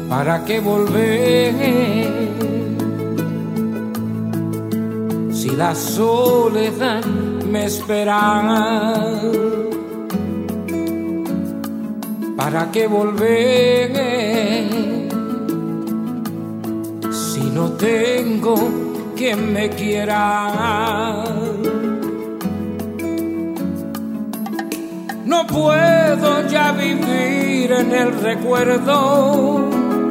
¿Para qué volver si la soledad me espera? ¿Para qué volver si no tengo quien me quiera? No puedo ya vivir en el recuerdo,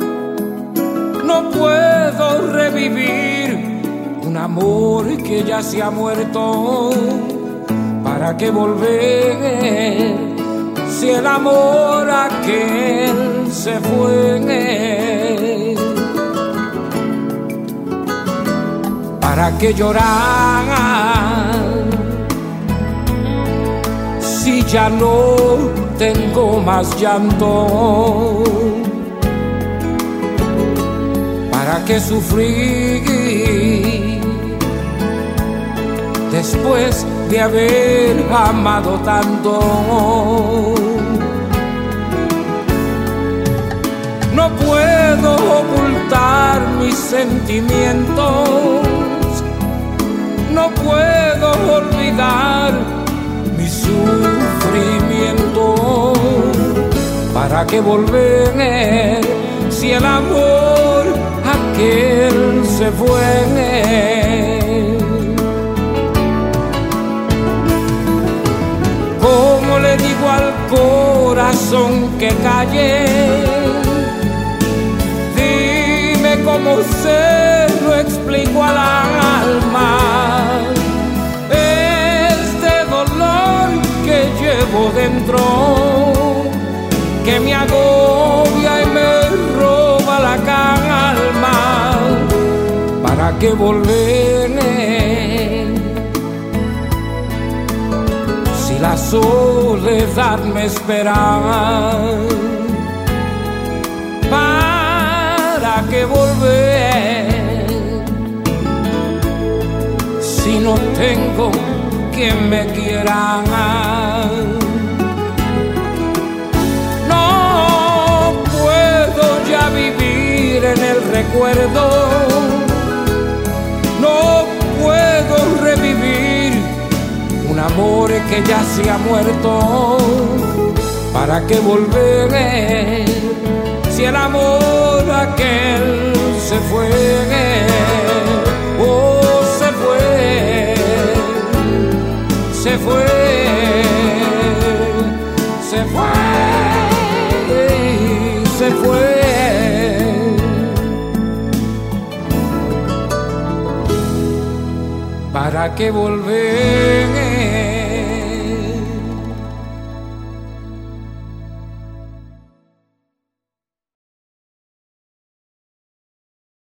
no puedo revivir un amor que ya se ha muerto. ¿Para qué volver si el amor aquel se fue? ¿Para qué llorar si ya no tengo más llanto? ¿Para qué sufrir después de haber amado tanto? No puedo ocultar mis sentimientos, no puedo olvidar mi sufrimiento. ¿Para qué volver si el amor aquel se fue? ¿Cómo le digo al corazón que calle? Dime cómo se lo explico al alma. Este dolor que llevo dentro, que me agobia y me roba la calma. ¿Para qué volver si la soledad me espera? ¿Para qué volver si no tengo quien me quiera? No puedo ya vivir en el recuerdo, no puedo revivir un amor que ya se ha muerto. ¿Para qué volver si el amor aquel se fue? Oh, se fue, se fue, se fue, se fue. ¿Para qué volver